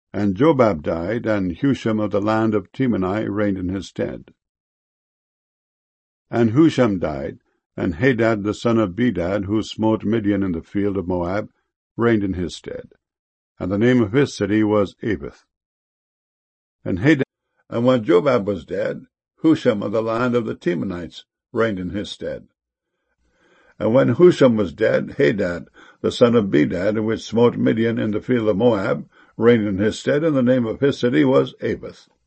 And Jobab died, and Husham of the land of Temani reigned in his stead. And Husham died, and Hadad the son of Bedad, who smote Midian in the field of Moab, reigned in his stead. And the name of his city was Avith. And when Jobab was dead, Husham of the land of the Temanites reigned in his stead. And when Husham was dead, Hadad the son of Bedad, which smote Midian in the field of Moab, reigned in his stead, and the name of his city was Avith.